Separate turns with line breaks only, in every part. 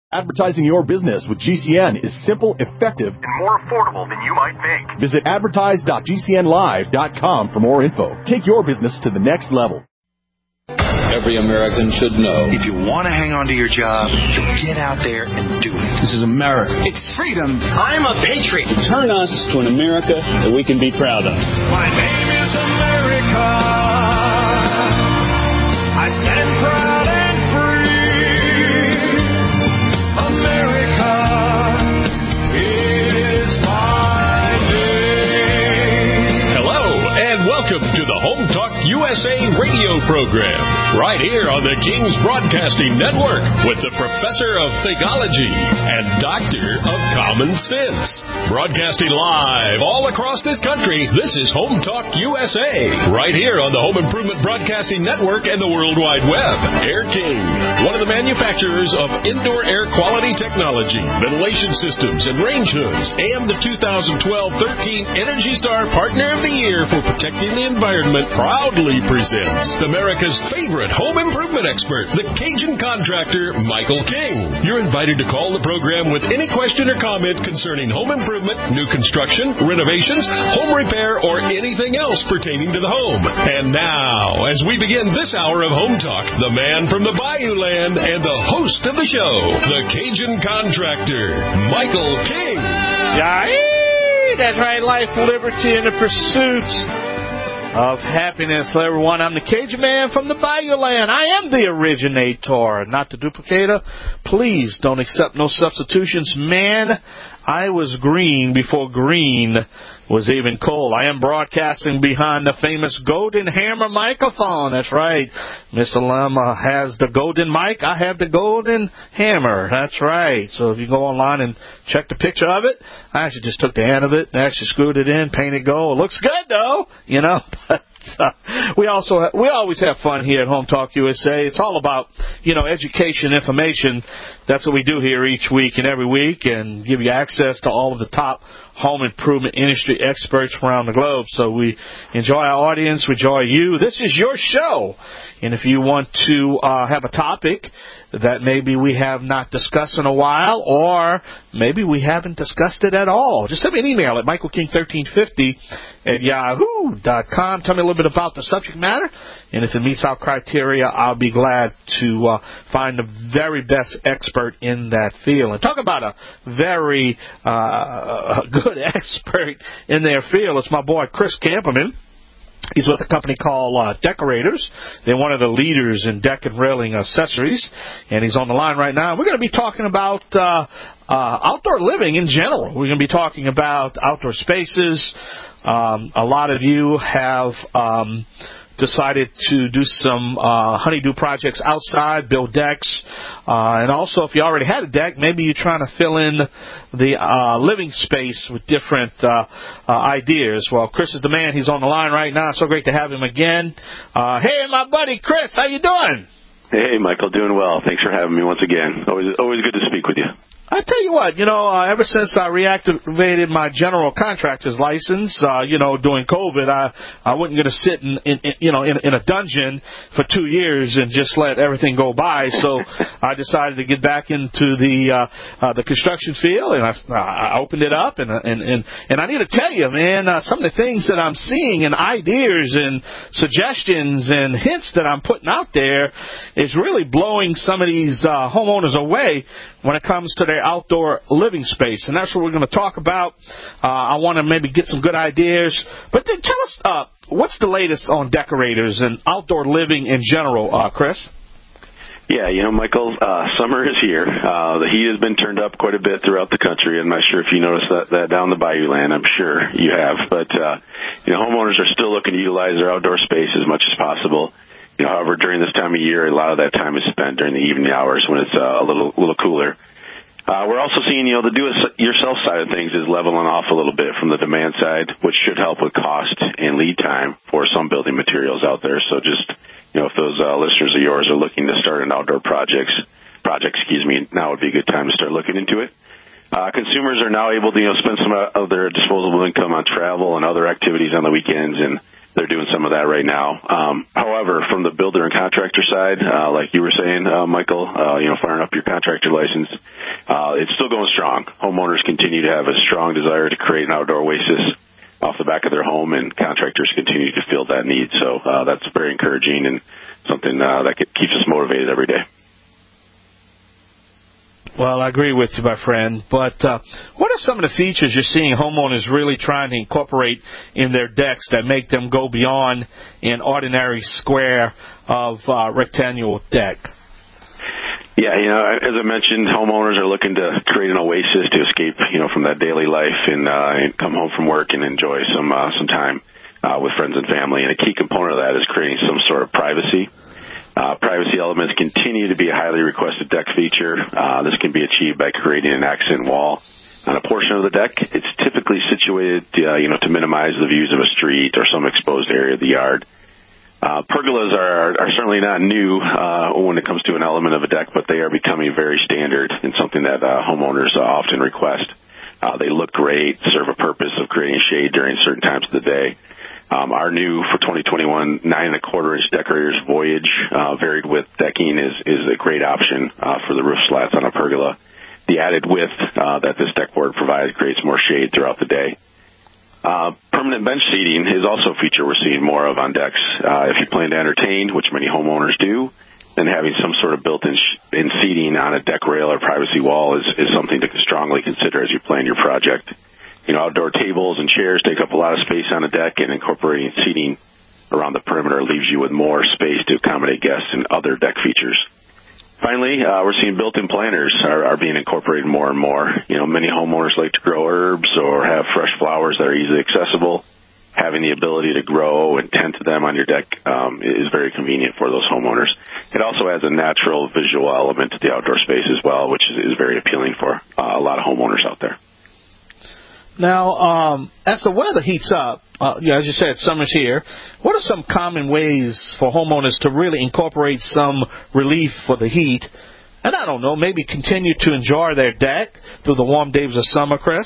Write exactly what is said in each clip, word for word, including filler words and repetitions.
Advertising your business with G C N is simple, effective,
and more affordable than you might think.
Visit advertise dot g c n live dot com for more info. Take your business to the next level.
Every American should know.
If you want to hang on to your job, get out there and do it.
This is America.
It's freedom. I'm a patriot.
Turn us to an America that we can be proud of.
My name is America. I stand proud and free. America is my name.
Hello, and welcome to the Home Talk U S A radio program, right here on the King's Broadcasting Network with the Professor of Thegology and Doctor of Common Sense. Broadcasting live all across this country, this is Home Talk U S A, right here on the Home Improvement Broadcasting Network and the World Wide Web. Air King, one of the manufacturers of indoor air quality technology, ventilation systems, and range hoods, and the two thousand twelve thirteen Energy Star Partner of the Year for protecting the environment, proudly presents America's favorite home improvement expert, the Cajun contractor, Michael King. You're invited to call the program with any question or comment concerning home improvement, new construction, renovations, home repair, or anything else pertaining to the home. And now, as we begin this hour of Home Talk, the man from the Bayou Land and the host of the show, the Cajun contractor, Michael King.
Yeah, that's right. Life, liberty, and the pursuit of happiness. Hello, everyone. I'm the Cajun man from the Bayou Land. I am the originator, not the duplicator. Please don't accept no substitutions. Man, I was green before green was even cold. I am broadcasting behind the famous Golden Hammer microphone. That's right. Mister Lama has the golden mic. I have the Golden Hammer. That's right. So if you go online and check the picture of it, I actually just took the end of it and actually screwed it in, painted gold. It looks good, though, you know. But uh, we also ha- we always have fun here at Home Talk U S A. It's all about, you know, education, information. That's what we do here each week and every week, and give you access to all of the top home improvement industry experts around the globe. So we enjoy our audience, we enjoy you. This is your show. And if you want to uh, have a topic that maybe we have not discussed in a while, or maybe we haven't discussed it at all, just send me an email at michael king thirteen fifty at yahoo dot com. Tell me a little bit about the subject matter, and if it meets our criteria, I'll be glad to uh, find the very best expert in that field. And talk about a very uh, good expert in their field. It's my boy Chris Camperman. He's with a company called uh, Decorators. They're one of the leaders in deck and railing accessories, and he's on the line right now. We're going to be talking about uh, uh, outdoor living in general. We're going to be talking about outdoor spaces. Um, a lot of you have um, decided to do some uh, honeydew projects outside, build decks, uh, and also if you already had a deck, maybe you're trying to fill in the uh, living space with different uh, uh, ideas. Well, Chris is the man. He's on the line right now. So great to have him again. Uh, hey, my buddy Chris, how you doing?
Hey, Michael, doing well. Thanks for having me once again. Always, always good to speak with you.
I tell you what, you know, uh, ever since I reactivated my general contractor's license, uh, you know, during COVID, I, I wasn't going to sit in, in, in, you know, in, in a dungeon for two years and just let everything go by. So I decided to get back into the, uh, uh, the construction field, and I, I opened it up, and, and, and, and I need to tell you, man, uh, some of the things that I'm seeing and ideas and suggestions and hints that I'm putting out there is really blowing some of these, uh, homeowners away when it comes to their outdoor living space, and that's what we're going to talk about. Uh, I want to maybe get some good ideas, but then tell us, uh, what's the latest on Decorators and outdoor living in general, uh, Chris?
Yeah, you know, Michael, uh, summer is here. Uh, the heat has been turned up quite a bit throughout the country. I'm not sure if you noticed that, that down the Bayou Land. I'm sure you have, but uh, you know, homeowners are still looking to utilize their outdoor space as much as possible. You know, however, during this time of year, a lot of that time is spent during the evening hours when it's uh, a little, little cooler. Uh, we're also seeing, you know, the do-it-yourself side of things is leveling off a little bit from the demand side, which should help with cost and lead time for some building materials out there. So just, you know, if those uh, listeners of yours are looking to start an outdoor projects, project, excuse me, now would be a good time to start looking into it. Uh, consumers are now able to, you know, spend some of their disposable income on travel and other activities on the weekends, and they're doing some of that right now. Um, however, from the builder and contractor side, uh, like you were saying, uh, Michael, uh, you know, firing up your contractor license, uh, it's still going strong. Homeowners continue to have a strong desire to create an outdoor oasis off the back of their home, and contractors continue to feel that need. So uh, that's very encouraging and something uh, that keeps us motivated every day.
Well, I agree with you, my friend. But uh, what are some of the features you're seeing homeowners really trying to incorporate in their decks that make them go beyond an ordinary square of uh, rectangular deck?
Yeah, you know, as I mentioned, homeowners are looking to create an oasis to escape, you know, from that daily life and, uh, and come home from work and enjoy some uh, some time uh, with friends and family. And a key component of that is creating some sort of privacy. Uh, privacy elements continue to be a highly requested deck feature. Uh, this can be achieved by creating an accent wall on a portion of the deck. It's typically situated, uh, you know, to minimize the views of a street or some exposed area of the yard. Uh, pergolas are, are certainly not new uh, when it comes to an element of a deck, but they are becoming very standard and something that uh, homeowners uh, often request. Uh, they look great, serve a purpose of creating shade during certain times of the day. Um, our new for twenty twenty-one nine and a quarter inch Decorator's Voyage uh, varied width decking is is a great option uh, for the roof slats on a pergola. The added width uh, that this deck board provides creates more shade throughout the day. Uh, permanent bench seating is also a feature we're seeing more of on decks. Uh, if you plan to entertain, which many homeowners do, then having some sort of built-in sh- in seating on a deck rail or privacy wall is, is something to strongly consider as you plan your project. You know, outdoor tables and chairs take up a lot of space on a deck, and incorporating seating around the perimeter leaves you with more space to accommodate guests and other deck features. Finally, uh, we're seeing built-in planters are, are being incorporated more and more. You know, many homeowners like to grow herbs or have fresh flowers that are easily accessible. Having the ability to grow and tend to them on your deck um, is very convenient for those homeowners. It also adds a natural visual element to the outdoor space as well, which is, is very appealing for uh, a lot of homeowners out there.
Now, um, as the weather heats up, uh, you know, as you said, summer's here, what are some common ways for homeowners to really incorporate some relief for the heat? And I don't know, maybe continue to enjoy their deck through the warm days of summer, Chris?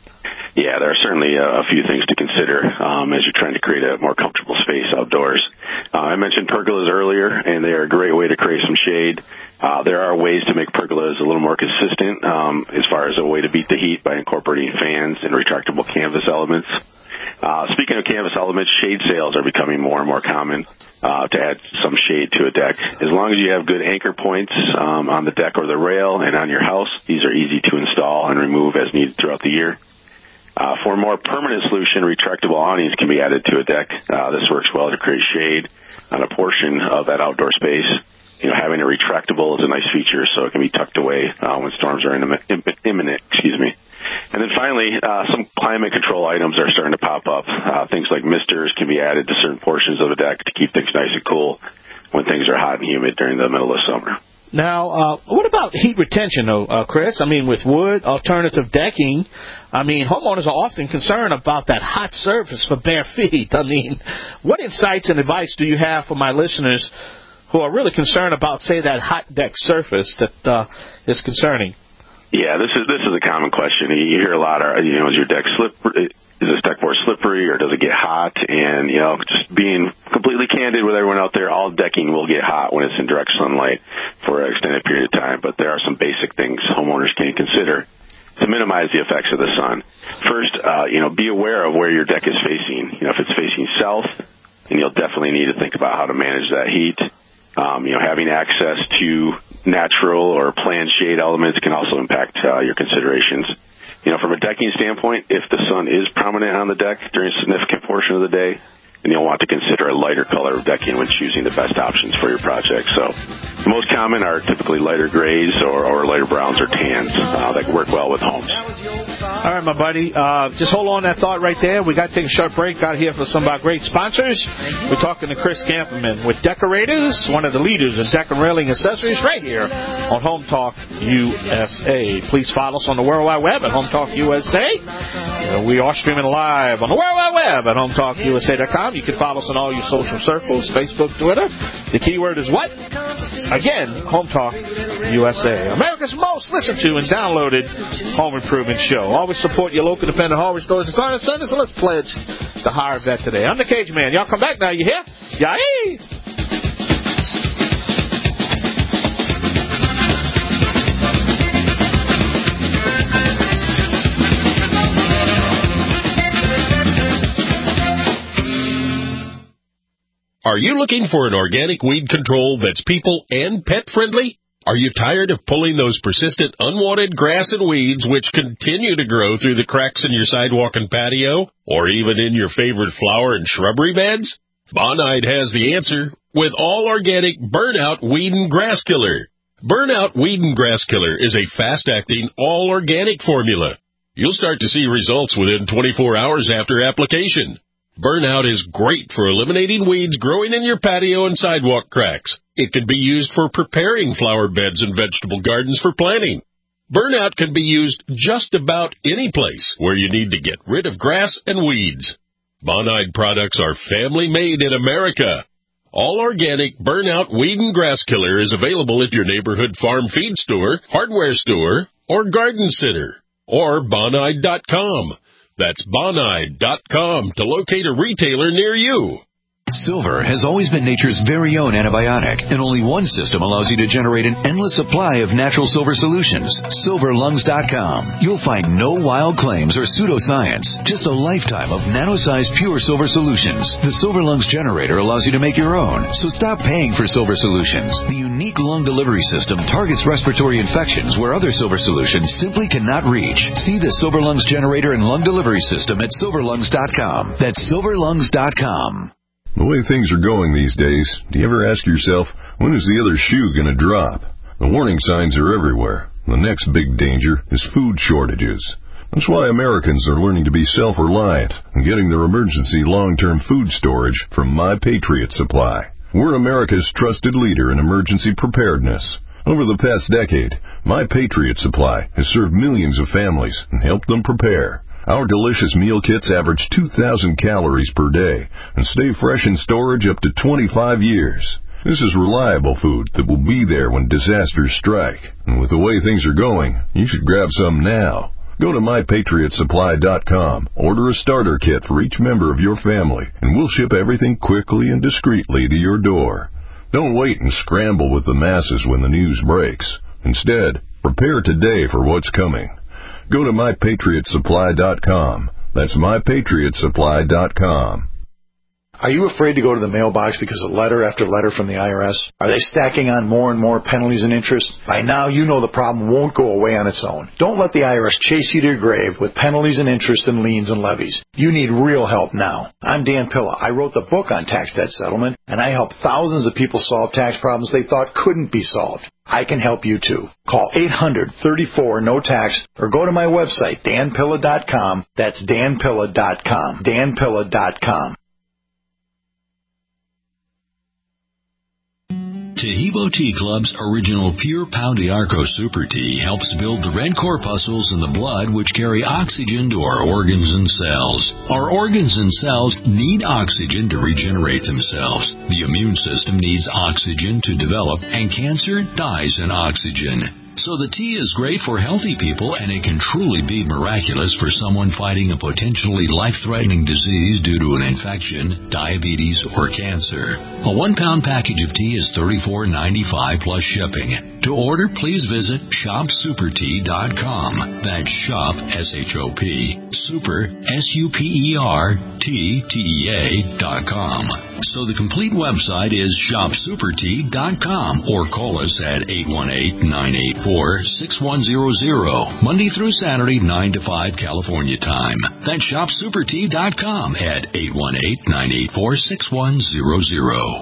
Yeah, there are certainly a few things to consider um, as you're trying to create a more comfortable space outdoors. Uh, I mentioned pergolas earlier, and they are a great way to create some shade. Uh, there are ways to make pergolas a little more consistent um, as far as a way to beat the heat by incorporating fans and retractable canvas elements. Uh, speaking of canvas elements, shade sails are becoming more and more common uh, to add some shade to a deck. As long as you have good anchor points um, on the deck or the rail and on your house, these are easy to install and remove as needed throughout the year. Uh, for a more permanent solution, retractable awnings can be added to a deck. Uh, this works well to create shade on a portion of that outdoor space. You know, having it retractable is a nice feature, so it can be tucked away uh, when storms are imminent, imminent. Excuse me. And then finally, uh, some climate control items are starting to pop up. Uh, things like misters can be added to certain portions of a deck to keep things nice and cool when things are hot and humid during the middle of summer.
Now, uh, what about heat retention, though, uh, Chris? I mean, with wood, alternative decking, I mean, homeowners are often concerned about that hot surface for bare feet. I mean, what insights and advice do you have for my listeners who are really concerned about, say, that hot deck surface that uh, is concerning?
Yeah, this is this is a common question. You hear a lot, of, you know, is your deck slippery? Is this deck board slippery, or does it get hot? And, you know, just being completely candid with everyone out there, all decking will get hot when it's in direct sunlight for an extended period of time. But there are some basic things homeowners can consider to minimize the effects of the sun. First, uh, you know, be aware of where your deck is facing. You know, if it's facing south, then you'll definitely need to think about how to manage that heat. Um, you know, having access to natural or planned shade elements can also impact uh, your considerations. You know, from a decking standpoint, if the sun is prominent on the deck during a significant portion of the day, then you'll want to consider a lighter color of decking when choosing the best options for your project. So the most common are typically lighter grays or, or lighter browns or tans uh, that work well with homes.
All right, my buddy. Uh, just hold on that thought right there. We got to take a short break out here for some of our great sponsors. We're talking to Chris Camperman with Decorators, one of the leaders in deck and railing accessories right here on Home Talk U S A. Please follow us on the World Wide Web at Home Talk U S A. You know, we are streaming live on the World Wide Web at home talk U S A dot com. You can follow us on all your social circles, Facebook, Twitter. The keyword is what? Again, Home Talk U S A. America's most listened to and downloaded home improvement show. Always support your local independent hardware stores and garden centers, and let's pledge to hire a vet today. I'm the Cajun Man. Y'all come back now. You hear? Yay!
Are you looking for an organic weed control that's people and pet friendly? Are you tired of pulling those persistent unwanted grass and weeds which continue to grow through the cracks in your sidewalk and patio, or even in your favorite flower and shrubbery beds? Bonide has the answer with all organic Burnout Weed and Grass Killer. Burnout Weed and Grass Killer is a fast-acting, all-organic formula. You'll start to see results within twenty-four hours after application. Burnout is great for eliminating weeds growing in your patio and sidewalk cracks. It can be used for preparing flower beds and vegetable gardens for planting. Burnout can be used just about any place where you need to get rid of grass and weeds. Bonide products are family-made in America. All organic Burnout Weed and Grass Killer is available at your neighborhood farm feed store, hardware store, or garden center, or bonide dot com. That's bonide dot com to locate a retailer near you.
Silver has always been nature's very own antibiotic, and only one system allows you to generate an endless supply of natural silver solutions. silver lungs dot com. You'll find no wild claims or pseudoscience, just a lifetime of nano-sized pure silver solutions. The Silver Lungs generator allows you to make your own, so stop paying for silver solutions. The unique lung delivery system targets respiratory infections where other silver solutions simply cannot reach. See the Silver Lungs generator and lung delivery system at silver lungs dot com. That's silver lungs dot com.
The way things are going these days, do you ever ask yourself, when is the other shoe going to drop? The warning signs are everywhere. The next big danger is food shortages. That's why Americans are learning to be self-reliant and getting their emergency long-term food storage from My Patriot Supply. We're America's trusted leader in emergency preparedness. Over the past decade, My Patriot Supply has served millions of families and helped them prepare. Our delicious meal kits average two thousand calories per day and stay fresh in storage up to twenty-five years. This is reliable food that will be there when disasters strike. And with the way things are going, you should grab some now. Go to my patriot supply dot com, order a starter kit for each member of your family, and we'll ship everything quickly and discreetly to your door. Don't wait and scramble with the masses when the news breaks. Instead, prepare today for what's coming. Go to my patriot supply dot com. That's my patriot supply dot com.
Are you afraid to go to the mailbox because of letter after letter from the I R S? Are they stacking on more and more penalties and interest? By now, you know the problem won't go away on its own. Don't let the I R S chase you to your grave with penalties and interest and liens and levies. You need real help now. I'm Dan Pilla. I wrote the book on tax debt settlement, and I help thousands of people solve tax problems they thought couldn't be solved. I can help you too. Call eight hundred, thirty-four, no tax or go to my website, dan pilla dot com. That's dan pilla dot com. dan pilla dot com.
Taheebo Tea Club's original Pure Pau d'Arco Super Tea helps build the red corpuscles in the blood which carry oxygen to our organs and cells. Our organs and cells need oxygen to regenerate themselves. The immune system needs oxygen to develop, and cancer dies in oxygen. So the tea is great for healthy people, and it can truly be miraculous for someone fighting a potentially life-threatening disease due to an infection, diabetes, or cancer. A one-pound package of tea is thirty-four ninety-five plus shipping. To order, please visit shop super tea dot com. That's shop, S H O P, super, S U P E R, T, T E A, dot com. So the complete website is shop super tea dot com, or call us at eight one eight, nine eight four, six one zero zero, Monday through Saturday, nine to five California time. That's shop super tea dot com at eight one eight, nine eight four, six one zero zero.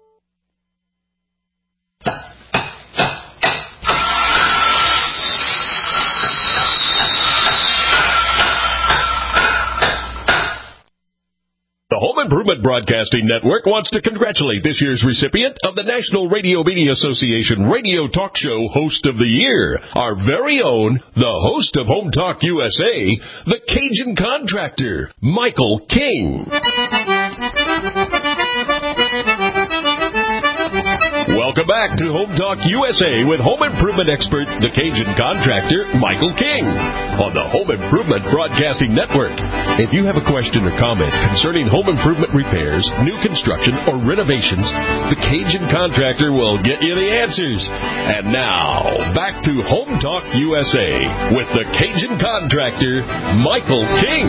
The Home Improvement Broadcasting Network wants to congratulate this year's recipient of the National Radio Media Association Radio Talk Show Host of the Year, our very own, the host of Home Talk U S A, the Cajun Contractor, Michael King. Welcome back to Home Talk U S A with home improvement expert, the Cajun contractor, Michael King, on the Home Improvement Broadcasting Network. If you have a question or comment concerning home improvement repairs, new construction, or renovations, the Cajun contractor will get you the answers. And now, back to Home Talk U S A with the Cajun contractor, Michael King.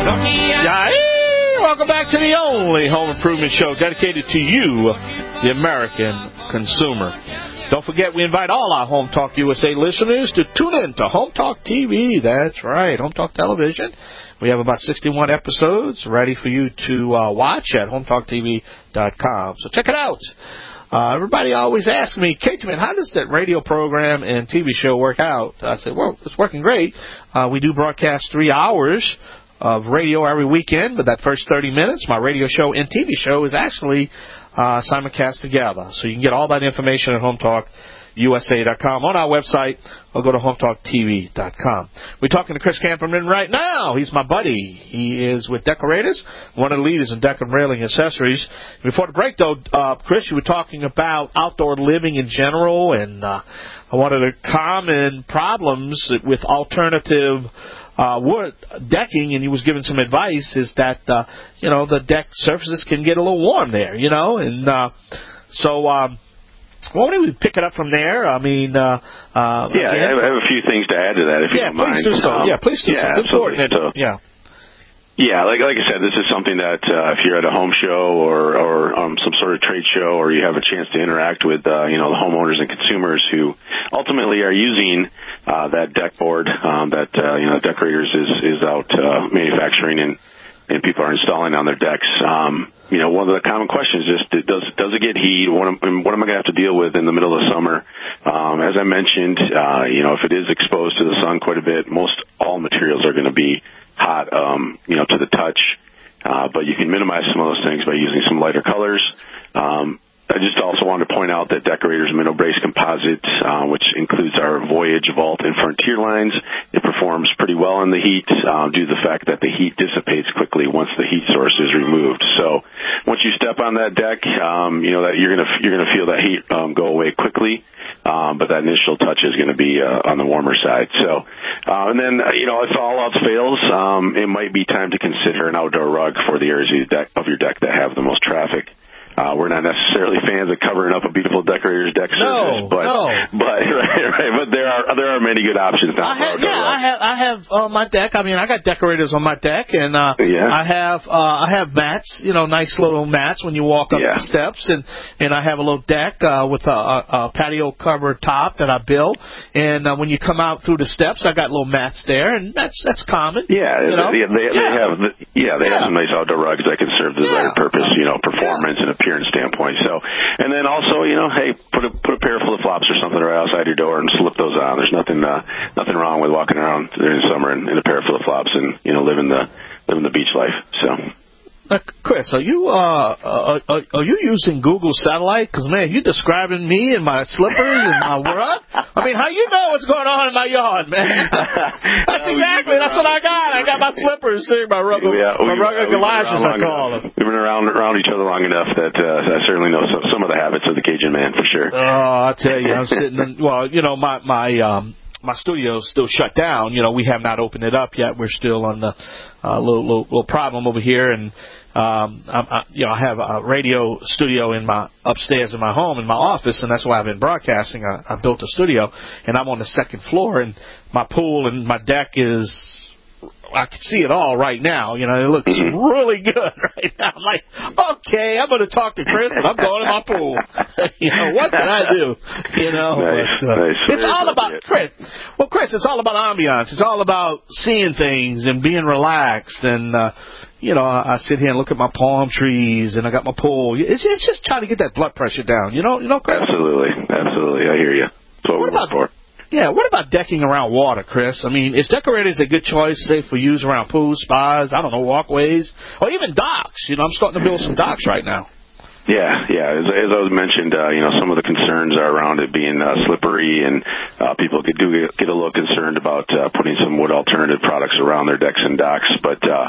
Yeah. Welcome back to the only home improvement show dedicated to you, the American consumer. Don't forget, we invite all our Home Talk U S A listeners to tune in to Home Talk T V. That's right, Home Talk Television. We have about sixty-one episodes ready for you to uh, watch at home talk t v dot com. So check it out. Uh, everybody always asks me, Cajun Man, how does that radio program and T V show work out? I said, well, it's working great. Uh, we do broadcast three hours of radio every weekend, but that first thirty minutes, my radio show and T V show is actually uh, simulcast together. So you can get all that information at home talk u s a dot com on our website, or go to home talk t v dot com. We're talking to Chris Camperman right now. He's my buddy. He is with Decorators, one of the leaders in deck and railing accessories. Before the break, though, uh, Chris, you were talking about outdoor living in general, and uh, one of the common problems with alternative Uh, wood decking, and he was giving some advice, is that, uh, you know, the deck surfaces can get a little warm there, you know, and uh, so, um, why don't we pick it up from there? I mean, uh, uh,
yeah, I have, I have a few things to add to that, if
yeah,
you don't mind.
Please do so.
Um,
yeah, please do
yeah,
so. It's important.
So,
yeah.
Yeah, like like I said, this is something that uh, if you're at a home show or or um, some sort of trade show, or you have a chance to interact with uh, you know the homeowners and consumers who ultimately are using uh, that deck board um, that uh, you know Decorators is is out uh, manufacturing and and people are installing on their decks. Um, you know, one of the common questions is just does does it get heat? What am, what am I going to have to deal with in the middle of the summer? Um, as I mentioned, uh, you know, if it is exposed to the sun quite a bit, most all materials are going to be hot, um, you know, to the touch, uh, but you can minimize some of those things by using some lighter colors. Um, I just also wanted to point out that Decorators Minnow Brace Composite, uh, which includes our Voyage, Vault, and Frontier lines, it performs pretty well in the heat uh, due to the fact that the heat dissipates quickly once the heat source is removed. So once you step on that deck, um, you know that you're gonna you're gonna feel that heat um, go away quickly. Um, but that initial touch is going to be uh, on the warmer side. So, uh, and then, uh, you know, if all else fails, um, it might be time to consider an outdoor rug for the areas of your deck, of your deck that have the most traffic. Uh, we're not necessarily fans of covering up a beautiful Decorator's deck surface,
no,
but
no.
but right, right, but there are there are many good options now.
I have, yeah, I have I have uh, my deck. I mean, I got Decorators on my deck, and uh,
yeah.
I have uh, I have mats. You know, nice little mats when you walk up
yeah.
the steps, and and I have a little deck uh, with a, a, a patio cover top that I built, and uh, when you come out through the steps, I got little mats there, and that's that's common.
Yeah,
you know?
they, they,
yeah.
they have yeah they
yeah.
have some nice outdoor rugs that can serve the desired
yeah.
purpose, you know, performance
yeah.
and appearance standpoint. So, and then also, you know, hey, put a put a pair of flip flops or something right outside your door and slip those on. There's nothing uh, nothing wrong with walking around during the summer in, in a pair of flip flops and you know living the living the beach life. So.
Uh, Chris, are you uh, are, are you using Google Satellite? Because, man, you're describing me and my slippers and my rug. I mean, how you know what's going on in my yard, man? That's exactly, that's what I got. I got my slippers, see, my rug,
yeah,
my rug of galoshes, I call them.
We've been around around each other long enough that uh, I certainly know some, some of the habits of the Cajun man, for sure.
Oh, I tell you, I'm sitting in, well, you know, my, my, um, my studio's still shut down. You know, we have not opened it up yet. We're still on the uh, little, little little problem over here, and um, I, I, you know, I have a radio studio in my upstairs in my home in my office, and that's why I've been broadcasting. I, I built a studio, and I'm on the second floor, and my pool and my deck is. I can see it all right now. You know, it looks really good right now. I'm like, okay, I'm going to talk to Chris, and I'm going to my pool. You know, what can I do? You know,
nice,
but, uh,
nice.
it's all about Chris. Well, Chris, it's all about ambiance. It's all about seeing things and being relaxed. And uh, you know, I, I sit here and look at my palm trees, and I got my pool. It's, it's just trying to get that blood pressure down. You know, you know, Chris.
Absolutely, absolutely. I hear you. That's what,
what
we're
about
for.
Yeah, what about decking around water, Chris? I mean, is Decorators a good choice, say, for use around pools, spas, I don't know, walkways, or even docks? You know, I'm starting to build some docks right now.
Yeah, yeah. As, as I was mentioned, uh, you know, some of the concerns are around it being uh, slippery, and uh, people could do get, get a little concerned about uh, putting some wood alternative products around their decks and docks. But uh,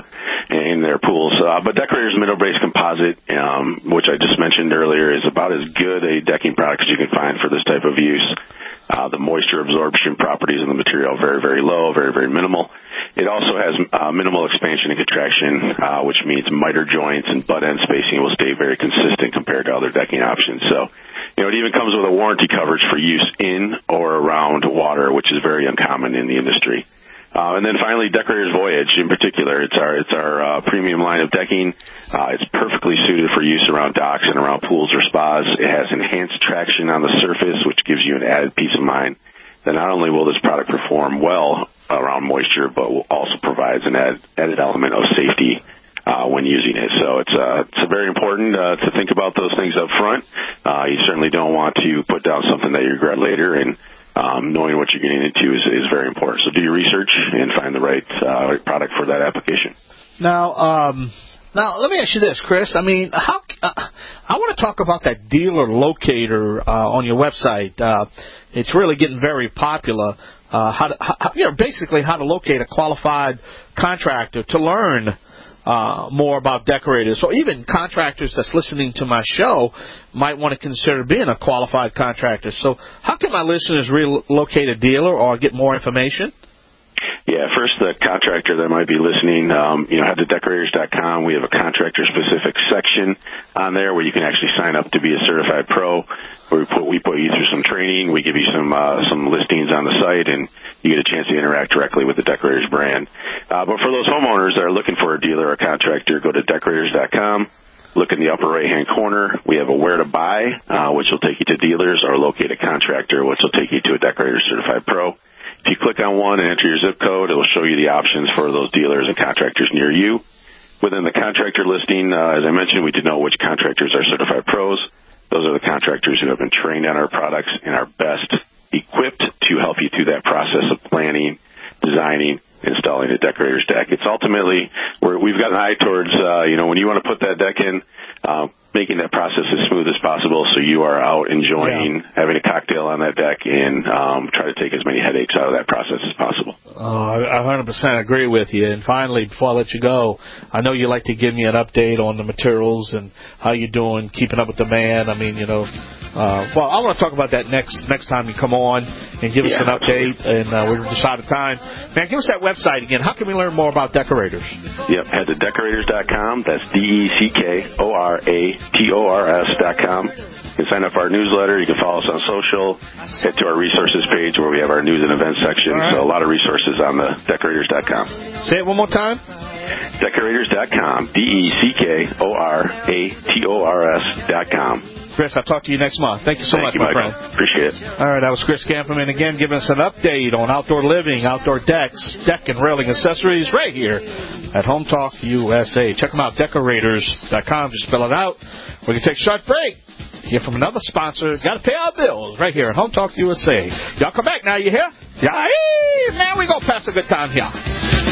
in their pools. Uh, but Decorator's Mineral Base Composite, um, which I just mentioned earlier, is about as good a decking product as you can find for this type of use. Uh, the moisture absorption properties of the material are very, very low, very, very minimal. It also has uh, minimal expansion and contraction, uh, which means miter joints and butt end spacing will stay very consistent compared to other decking options. So, you know, it even comes with a warranty coverage for use in or around water, which is very uncommon in the industry. Uh, and then finally, Decorator's Voyage in particular. It's our it's our uh, premium line of decking. Uh, it's perfectly suited for use around docks and around pools or spas. It has enhanced traction on the surface, which gives you an added peace of mind that not only will this product perform well around moisture, but will also provides an added, added element of safety uh, when using it. So it's uh, it's very important uh, to think about those things up front. Uh, you certainly don't want to put down something that you regret later, and Um, knowing what you're getting into is, is very important. So do your research and find the right, uh, right product for that application.
Now, um, now let me ask you this, Chris. I mean, how uh, I want to talk about that dealer locator uh, on your website. Uh, it's really getting very popular. Uh, how, to, how, you know, basically how to locate a qualified contractor to learn Uh, more about Decorators. So even contractors that's listening to my show might want to consider being a qualified contractor. So how can my listeners relocate a dealer or get more information?
Yeah, first, the contractor that might be listening, um, you know, head to Decorators dot com. We have a contractor-specific section on there where you can actually sign up to be a certified pro. Where we put we put you through some training. We give you some uh, some listings on the site, and you get a chance to interact directly with the Decorators brand. Uh, but for those homeowners that are looking for a dealer or a contractor, go to Decorators dot com. Look in the upper right-hand corner. We have a where to buy, uh, which will take you to dealers, or locate a contractor, which will take you to a Decorator Certified Pro. If you click on one and enter your zip code, it will show you the options for those dealers and contractors near you. Within the contractor listing, uh, as I mentioned, we denote which contractors are certified pros. Those are the contractors who have been trained on our products and are best equipped to help you through that process of planning, designing, installing a Decorator's deck. It's ultimately, we're, we've got an eye towards, uh, you know, when you want to put that deck in, uh, making that process as smooth as possible so you are out enjoying yeah. having a cocktail on that deck and um, try to take as many headaches out of that process as possible.
Oh, I one hundred percent agree with you. And finally, before I let you go, I know you like to give me an update on the materials and how you're doing, keeping up with the man. I mean, you know, uh, well, I want to talk about that next next time you come on and give us
yeah,
an update. Absolutely. And uh, we're just out of time. Man, give us that website again. How can we learn more about Decorators?
Yep, head to Decorators dot com. That's D E C K O R A T O R S dot com. You can sign up for our newsletter. You can follow us on social. Head to our resources page where we have our news and events section. Right. So a lot of resources on the Decorators dot com.
Say it one more time.
Decorators dot com. D E C K O R A T O R S dot com.
Chris, I'll talk to you next month. Thank you so
Thank
much,
you,
my
Michael.
friend.
Appreciate it.
All right, that was Chris Camperman again giving us an update on outdoor living, outdoor decks, deck and railing accessories right here at Home Talk U S A. Check them out, Decorators dot com. Just spell it out. We're going to take a short break. Hear from another sponsor. Got to pay our bills right here at Home Talk U S A. Y'all come back now, you hear? Yeah, man, we go pass a good time here.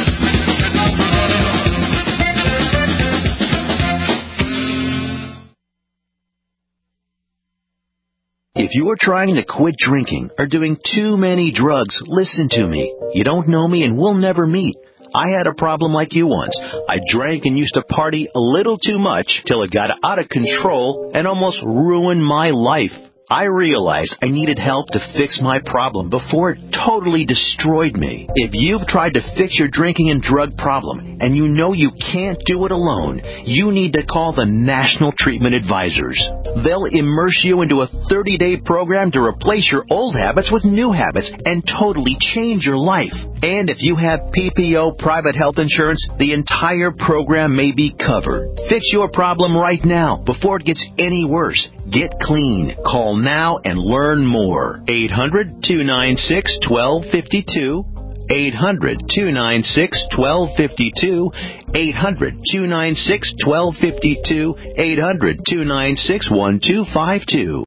If you are trying to quit drinking or doing too many drugs, listen to me. You don't know me and we'll never meet. I had a problem like you once. I drank and used to party a little too much till it got out of control and almost ruined my life. I realized I needed help to fix my problem before it totally destroyed me. If you've tried to fix your drinking and drug problem and you know you can't do it alone, you need to call the National Treatment Advisors. They'll immerse you into a thirty-day program to replace your old habits with new habits and totally change your life. And if you have P P O private health insurance, the entire program may be covered. Fix your problem right now before it gets any worse. Get clean. Call now and learn more. eight hundred, two nine six, one two five two. eight hundred, two nine six, one two five two. eight hundred, two nine six, one two five two. eight hundred, two nine six, one two five two.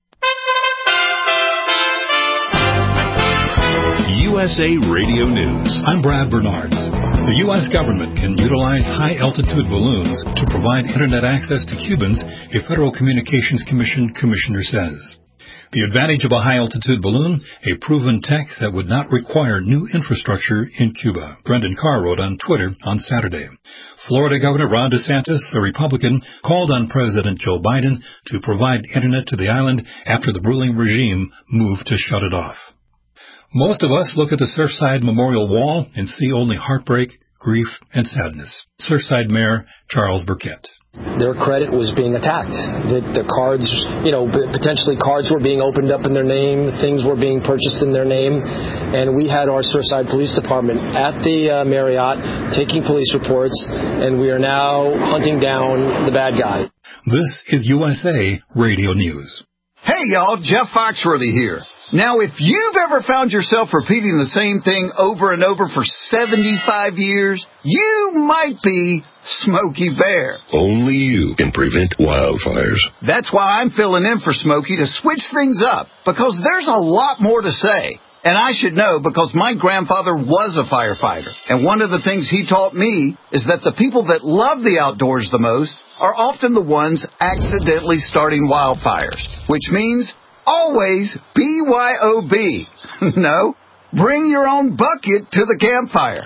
U S A Radio News.
I'm Brad Bernards. The U S government can utilize high-altitude balloons to provide Internet access to Cubans, a Federal Communications Commission commissioner says. The advantage of a high-altitude balloon, a proven tech that would not require new infrastructure in Cuba. Brendan Carr wrote on Twitter on Saturday. Florida Governor Ron DeSantis, a Republican, called on President Joe Biden to provide internet to the island after the ruling regime moved to shut it off. Most of us look at the Surfside Memorial Wall and see only heartbreak, grief, and sadness. Surfside Mayor Charles Burkett.
Their credit was being attacked. The, the cards, you know, potentially cards were being opened up in their name, things were being purchased in their name, and we had our Surfside Police Department at the uh, Marriott taking police reports, and we are now hunting down the bad guy.
This is U S A Radio News.
Hey, y'all, Jeff Foxworthy here. Now, if you've ever found yourself repeating the same thing over and over for seventy-five years, you might be Smokey Bear.
Only you can prevent wildfires.
That's why I'm filling in for Smokey to switch things up, because there's a lot more to say. And I should know because my grandfather was a firefighter. And one of the things he taught me is that the people that love the outdoors the most are often the ones accidentally starting wildfires, which means always B Y O B. No, bring your own bucket to the campfire.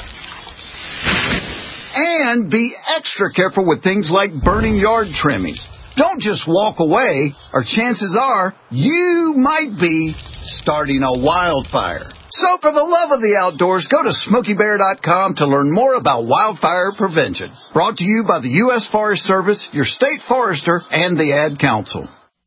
And be extra careful with things like burning yard trimmings. Don't just walk away, or chances are you might be starting a wildfire. So for the love of the outdoors, go to smokey bear dot com to learn more about wildfire prevention. Brought to you by the U S Forest Service, your state forester, and the Ad Council.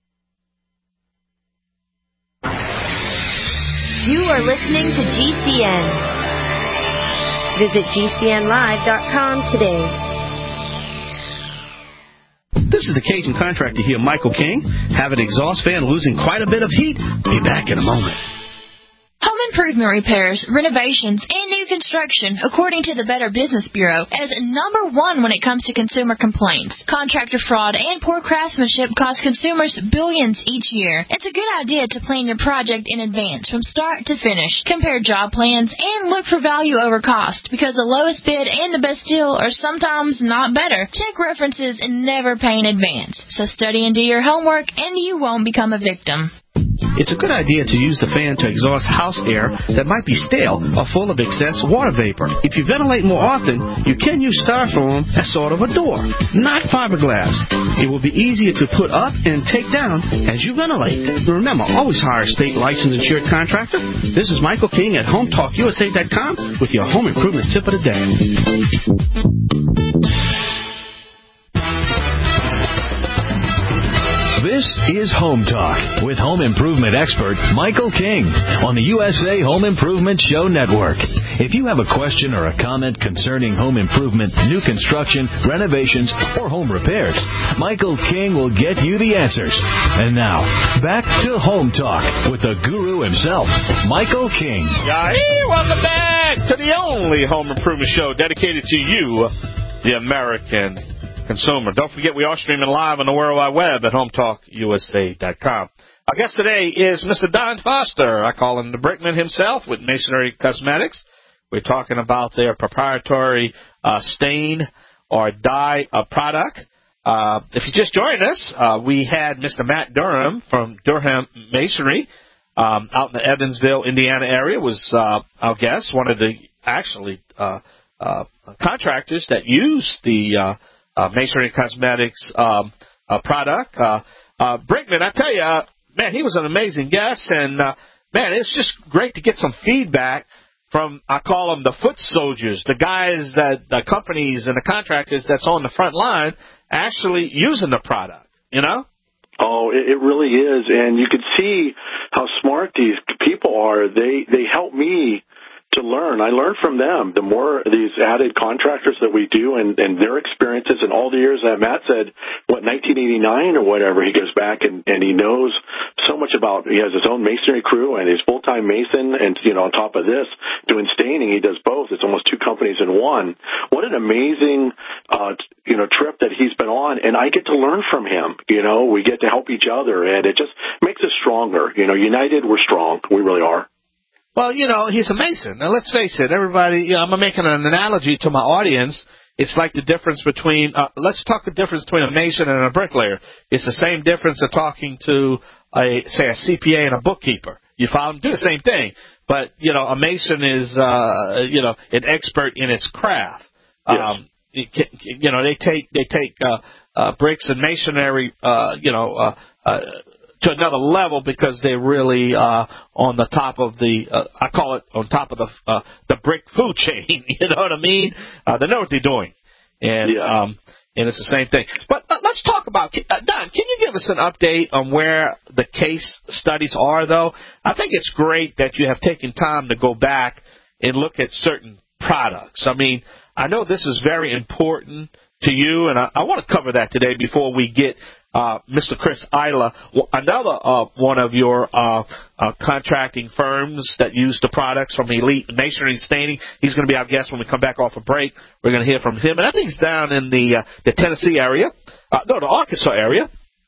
You are listening to G C N. Visit G C N live dot com today.
This is the Cajun Contractor here, Michael King. Have an exhaust fan losing quite a bit of heat? Be back in a moment.
Home improvement repairs, renovations, and new construction, according to the Better Business Bureau, as number one when it comes to consumer complaints. Contractor fraud and poor craftsmanship cost consumers billions each year. It's a good idea to plan your project in advance from start to finish. Compare job plans and look for value over cost, because the lowest bid and the best deal are sometimes not better. Check references and never pay in advance. So study and do your homework, and you won't become a victim.
It's a good idea to use the fan to exhaust house air that might be stale or full of excess water vapor. If you ventilate more often, you can use styrofoam as sort of a door, not fiberglass. It will be easier to put up and take down as you ventilate. Remember, always hire a state licensed insured contractor. This is Michael King at home talk U S A dot com with your home improvement tip of the day.
This is Home Talk with home improvement expert Michael King on the U S A Home Improvement Show Network. If you have a question or a comment concerning home improvement, new construction, renovations, or home repairs, Michael King will get you the answers. And now, back to Home Talk with the guru himself, Michael King.
Hey, welcome back to the only home improvement show dedicated to you, the American consumer. Don't forget, we are streaming live on the World Wide Web at home talk U S A dot com. Our guest today is Mister Don Foster. I call him the Brickman himself with Masonry Cosmetics. We're talking about their proprietary uh, stain or dye uh, product. Uh, if you just joined us, uh, we had Mister Matt Durham from Durham Masonry um, out in the Evansville, Indiana area was uh, our guest, one of the actually uh, uh, contractors that use the uh, Uh, Masonry Cosmetics um, uh, product. Uh, uh, Brickman, I tell you, uh, man, he was an amazing guest, and, uh, man, it's just great to get some feedback from, I call them the foot soldiers, the guys that, the companies and the contractors that's on the front line actually using the product, you know?
Oh, it, it really is, and you could see how smart these people are. They, they help me to learn. I learn from them. The more these added contractors that we do and, and their experiences and all the years that Matt said, what, nineteen eighty-nine or whatever, he goes back and, and he knows so much about, he has his own masonry crew and he's full-time mason and, you know, on top of this, doing staining, he does both. It's almost two companies in one. What an amazing, uh, you know, trip that he's been on, and I get to learn from him. You know, we get to help each other, and it just makes us stronger. You know, united, we're strong. We really are.
Well, you know, he's a mason. Now, let's face it, everybody, you know, I'm making an analogy to my audience. It's like the difference between, uh, let's talk the difference between a mason and a bricklayer. It's the same difference of talking to a say a C P A and a bookkeeper. You follow? Do the same thing, but you know, a mason is uh, you know an expert in its craft.
Yes.
Um, you, you know, they take they take uh, uh, bricks and masonry, uh, you know, uh, uh, to another level because they're really uh, on the top of the uh, I call it on top of the uh, the brick food chain. You know what I mean? Uh, they know what they're doing, and
yeah.
um, and it's the same thing. But uh, let's talk about uh, Don. Can you give us an update on where the case studies are, though? I think it's great that you have taken time to go back and look at certain products. I mean, I know this is very important to you, and I, I want to cover that today before we get uh, Mister Chris Isla, another uh, one of your uh, uh, contracting firms that use the products from Elite Masonry Staining. He's going to be our guest when we come back off a break. We're going to hear from him, and I think he's down in the uh, the Tennessee area, uh, no, the Arkansas area.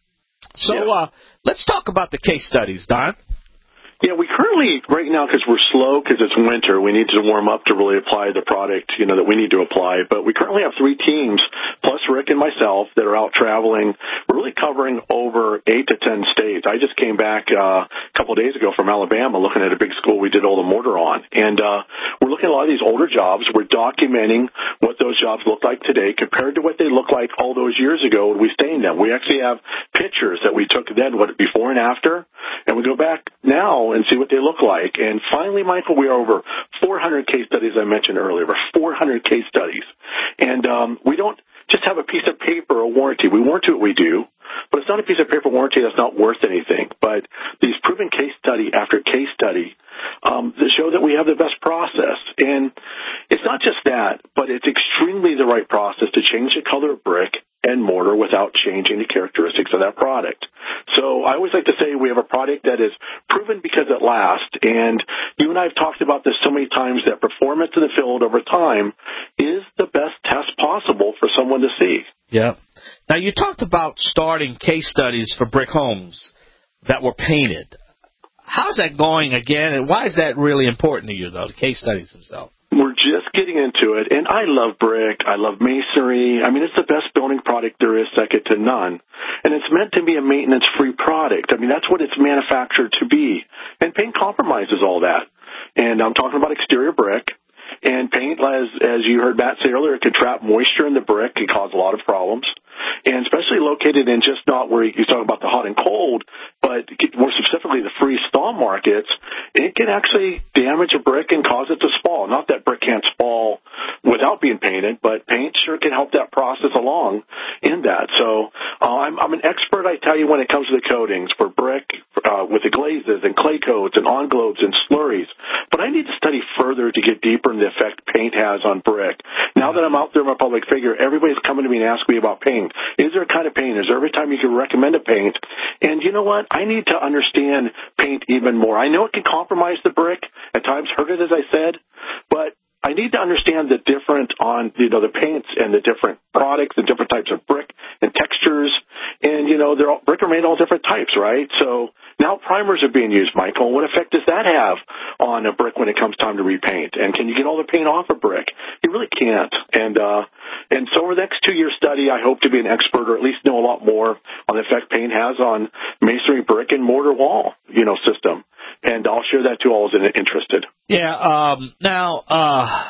So
yeah.
uh, let's talk about the case studies, Don.
Yeah, we currently, right now, because we're slow, because it's winter, we need to warm up to really apply the product, you know, that we need to apply. But we currently have three teams, plus Rick and myself, that are out traveling. We're really covering over eight to ten states. I just came back uh, a couple of days ago from Alabama looking at a big school we did all the mortar on. And uh, we're looking at a lot of these older jobs. We're documenting what those jobs look like today compared to what they looked like all those years ago when we stained them. We actually have pictures that we took then, what before and after, and we go back now and see what they look like. And finally, Michael, we are over four hundred case studies I mentioned earlier, over four hundred case studies. And um, we don't just have a piece of paper or warranty. We warranty what we do, but it's not a piece of paper warranty that's not worth anything. But these proven case study after case study um, that show that we have the best process. And it's not just that, but it's extremely the right process to change the color of brick and mortar without changing the characteristics of that product. So I always like to say we have a product that is proven because it lasts. And you and I have talked about this so many times that performance in the field over time is the best test possible for someone to see.
Yeah. Now, you talked about starting case studies for brick homes that were painted. How's that going again, and why is that really important to you, though, the case studies themselves?
We're just getting into it, and I love brick. I love masonry. I mean, it's the best building product there is, second to none. And it's meant to be a maintenance-free product. I mean, that's what it's manufactured to be. And paint compromises all that. And I'm talking about exterior brick. And paint, as as you heard Matt say earlier, it can trap moisture in the brick and cause a lot of problems. And especially located in just not where you talk about the hot and cold, but more specifically the freeze-thaw markets, it can actually damage a brick and cause it to spall. Not that brick can't spall without being painted, but paint sure can help that process along in that. So uh, I'm, I'm an expert, I tell you, when it comes to the coatings for brick, uh, with the glazes and clay coats and on-globes and slurries. But I need to study further to get deeper in the effect paint has on brick. Now that I'm out there, I'm a public figure, everybody's coming to me and asking me about paint. Is there a kind of paint? Is there every time you can recommend a paint? And you know what? I need to understand paint even more. I know it can compromise the brick, at times hurt it, as I said, but I need to understand the different on, you know, the paints and the different products, the different types of brick and textures. And, you know, they're all, brick are made all different types, right? So now primers are being used, Michael. What effect does that have on a brick when it comes time to repaint? And can you get all the paint off a brick? You really can't. And, uh, and so over the next two-year study, I hope to be an expert or at least know a lot more on the effect paint has on masonry, brick, and mortar wall, you know, system. And I'll share that to all those interested.
Yeah. Um, now, uh,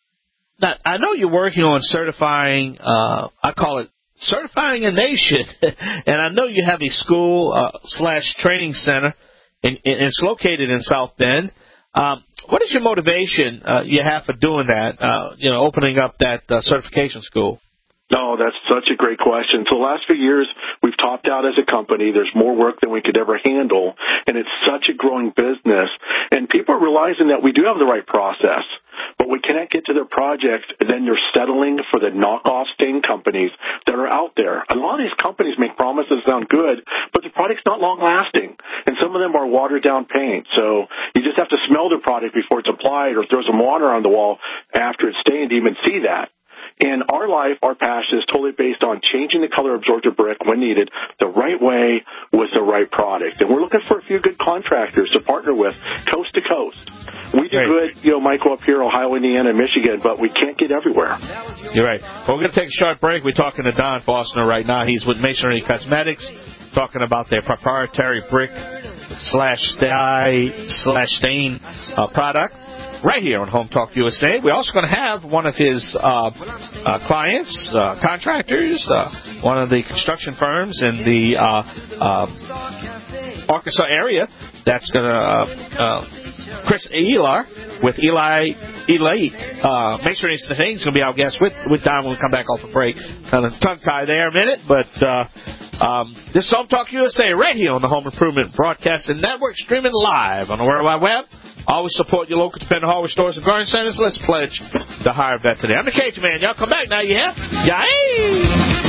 now, I know you're working on certifying, uh, I call it certifying a nation. And I know you have a school uh, slash training center, and, and it's located in South Bend. Um, what is your motivation uh, you have for doing that, uh, you know, opening up that uh, certification school?
No, that's such a great question. So the last few years, we've topped out as a company. There's more work than we could ever handle, and it's such a growing business. And people are realizing that we do have the right process, but we cannot get to their project, and then they're settling for the knockoff stain companies that are out there. A lot of these companies make promises that sound good, but the product's not long-lasting, and some of them are watered-down paint. So you just have to smell the product before it's applied or throw some water on the wall after it's stained to even see that. And our life, our passion is totally based on changing the color absorptive brick when needed the right way with the right product. And we're looking for a few good contractors to partner with coast to coast. We do
Great.
good, you know, Michael, up here, Ohio, Indiana, Michigan, but we can't get everywhere.
You're right. Well, we're going to take a short break. We're talking to Don Faulkner right now. He's with Masonry Cosmetics. talking about their proprietary brick slash dye slash stain uh, product right here on Home Talk U S A. We're also going to have one of his uh, uh, clients, uh, contractors, uh, one of the construction firms in the uh, uh, Arkansas area that's going to, uh, uh, Chris Elar with Eli Elite. Uh, make sure he's the thing. He's going to be our guest with, with Don when we come back off a break. Kind of tongue-tie there a minute, but uh, um, this is Home Talk U S A right here on the Home Improvement Broadcasting Network, streaming live on the World Wide Web. Always support your local dependent hardware stores and garden centers. Let's pledge to hire a vet today. I'm the Cajun Man. Y'all come back now, yeah? Yay!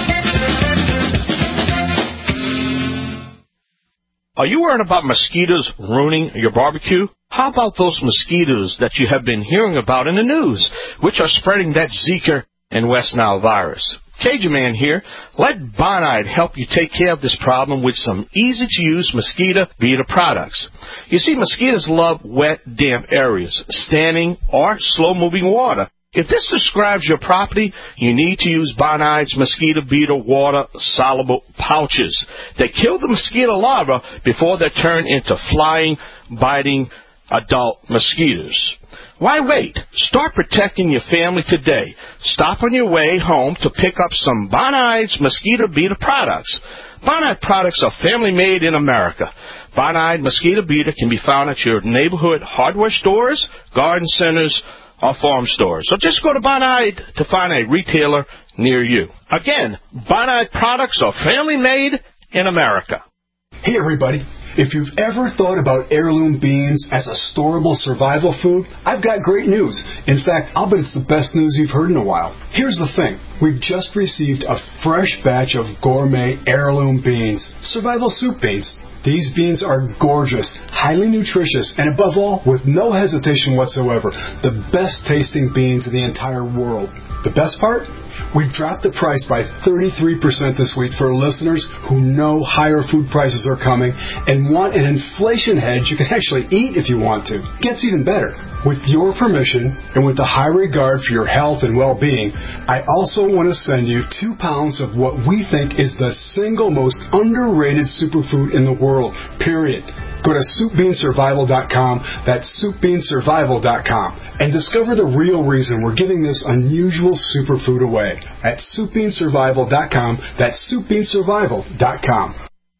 Are you worried about mosquitoes ruining your barbecue? How about those mosquitoes that you have been hearing about in the news, which are spreading that Zika and West Nile virus? Cajun Man here. Let Bonide help you take care of this problem with some easy-to-use mosquito beater products. You see, mosquitoes love wet, damp areas, standing or slow-moving water. If this describes your property, you need to use Bonide's mosquito beater water soluble pouches. They kill the mosquito larvae before they turn into flying, biting adult mosquitoes. Why wait? Start protecting your family today. Stop on your way home to pick up some Bonide's mosquito beater products. Bonide products are family-made in America. Bonide mosquito beater can be found at your neighborhood hardware stores, garden centers, or farm stores. So just go to Bonide to find a retailer near you. Again, Bonide products are family-made in America.
Hey, everybody. If you've ever thought about heirloom beans as a storable survival food, I've got great news. In fact, I'll bet it's the best news you've heard in a while. Here's the thing. We've just received a fresh batch of gourmet heirloom beans, survival soup beans. These beans are gorgeous, highly nutritious, and above all, with no hesitation whatsoever, the best tasting beans in the entire world. The best part? We've dropped the price by thirty-three percent this week for listeners who know higher food prices are coming and want an inflation hedge you can actually eat if you want to. It gets even better. With your permission and with the high regard for your health and well-being, I also want to send you two pounds of what we think is the single most underrated superfood in the world, period. Go to soup bean survival dot com, that's soup bean survival dot com, and discover the real reason we're giving this unusual superfood away at soup bean survival dot com, that's soup bean survival dot com.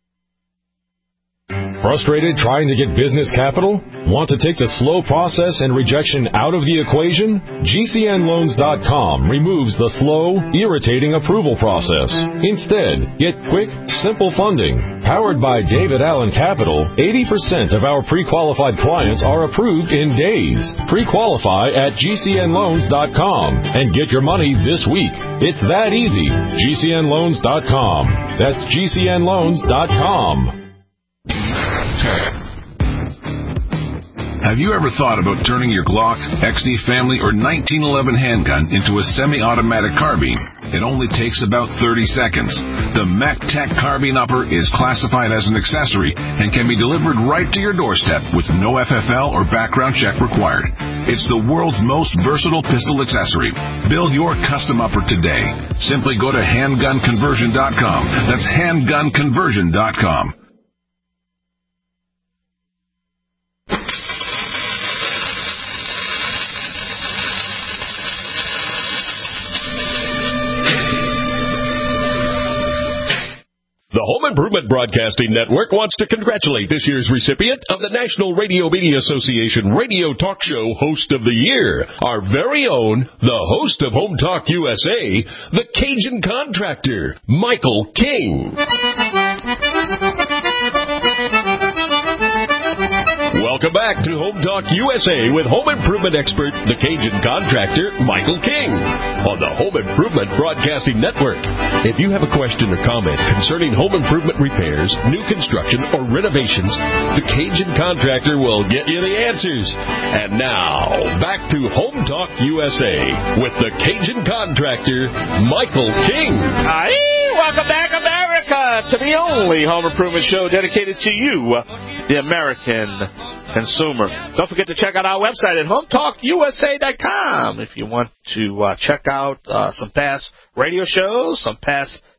Frustrated trying to get business capital? Want to take the slow process and rejection out of the equation? G C N loans dot com removes the slow, irritating approval process. Instead, get quick, simple funding. Powered by David Allen Capital, eighty percent of our pre-qualified clients are approved in days. Pre-qualify at G C N loans dot com and get your money this week. It's that easy. G C N loans dot com. That's G C N loans dot com.
Have you ever thought about turning your Glock, X D Family, or nineteen eleven handgun into a semi-automatic carbine? It only takes about thirty seconds. The MacTech Carbine Upper is classified as an accessory and can be delivered right to your doorstep with no F F L or background check required. It's the world's most versatile pistol accessory. Build your custom upper today. Simply go to handgun conversion dot com. That's handgun conversion dot com.
The Home Improvement Broadcasting Network wants to congratulate this year's recipient of the National Radio Media Association Radio Talk Show Host of the Year, our very own, the host of Home Talk U S A, the Cajun Contractor, Michael King. Welcome back to Home Talk U S A with home improvement expert, the Cajun Contractor, Michael King, on the Home Improvement Broadcasting Network. If you have a question or comment concerning home improvement repairs, new construction, or renovations, the Cajun Contractor will get you the answers. And now, back to Home Talk U S A with the Cajun Contractor, Michael King.
Hi, welcome back, America, to the only home improvement show dedicated to you, the American consumer. Don't forget to check out our website at home talk U S A dot com if you want to uh, check out uh, some past radio shows, some past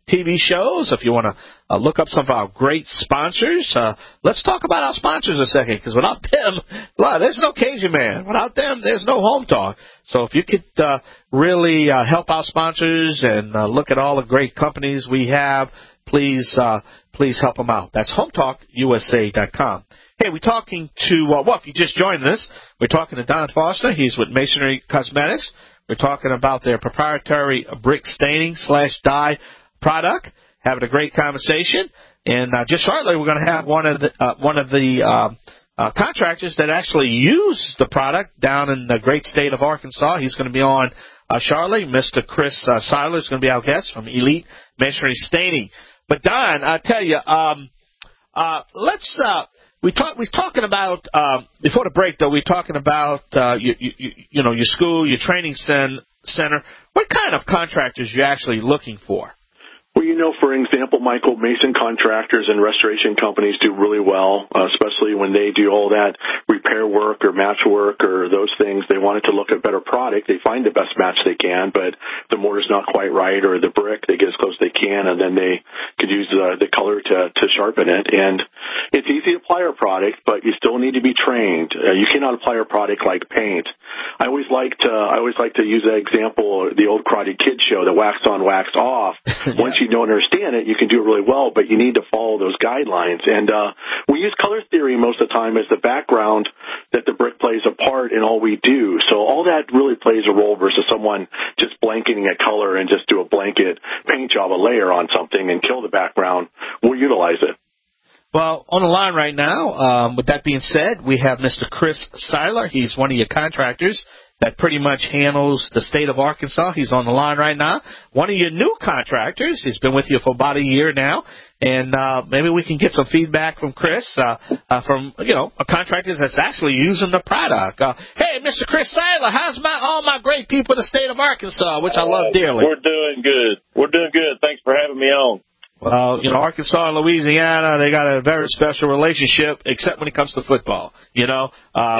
T V shows, if you want to uh, look up some of our great sponsors, uh, let's talk about our sponsors a second, because without them, well, there's no Cajun Man. Without them, there's no Home Talk. So if you could uh, really uh, help our sponsors and uh, look at all the great companies we have, please uh, please help them out. That's home talk U S A dot com. Hey, we're talking to, uh, well, if you just joined us, we're talking to Don Foster. He's with Masonry Cosmetics. We're talking about their proprietary brick staining slash dye product, having a great conversation. And uh, just shortly, we're going to have one of the uh, one of the uh, uh, contractors that actually use the product down in the great state of Arkansas. He's going to be on uh, shortly. Mister Chris uh, Seiler is going to be our guest from Elite Masonry Staining. But Don, I tell you, um, uh, let's uh, we talk. We're talking about um, before the break, though. We're talking about uh, you, you, you know your school, your training cen- center. What kind of contractors are you actually looking for?
Well, you know, for example, Michael, mason contractors and restoration companies do really well, uh, especially when they do all that repair work or match work or those things. They wanted to look at better product. They find the best match they can, but the mortar's not quite right, or the brick, they get as close as they can, and then they could use uh, the color to, to sharpen it. And it's easy to apply our product, but you still need to be trained. Uh, you cannot apply our product like paint. I always like to, I always like to use that example, the old Karate Kid show, the wax on, wax off. yeah. Once you don't understand it, you can do it really well, but you need to follow those guidelines. And uh, we use color theory most of the time as the background that the brick plays a part in all we do. So all that really plays a role versus someone just blanketing a color and just do a blanket paint job, a layer on something and kill the background. We'll utilize it.
Well, on the line right now, um, with that being said, we have Mister Chris Seiler. He's one of your contractors that pretty much handles the state of Arkansas. He's on the line right now. One of your new contractors. He's been with you for about a year now. And uh, maybe we can get some feedback from Chris, uh, uh, from, you know, a contractor that's actually using the product. Uh, hey, Mister Chris Seiler, how's my all my great people in the state of Arkansas, which I love dearly?
We're doing good. We're doing good. Thanks for having me on.
Well, you know, Arkansas and Louisiana, they got a very special relationship, except when it comes to football, you know. Uh,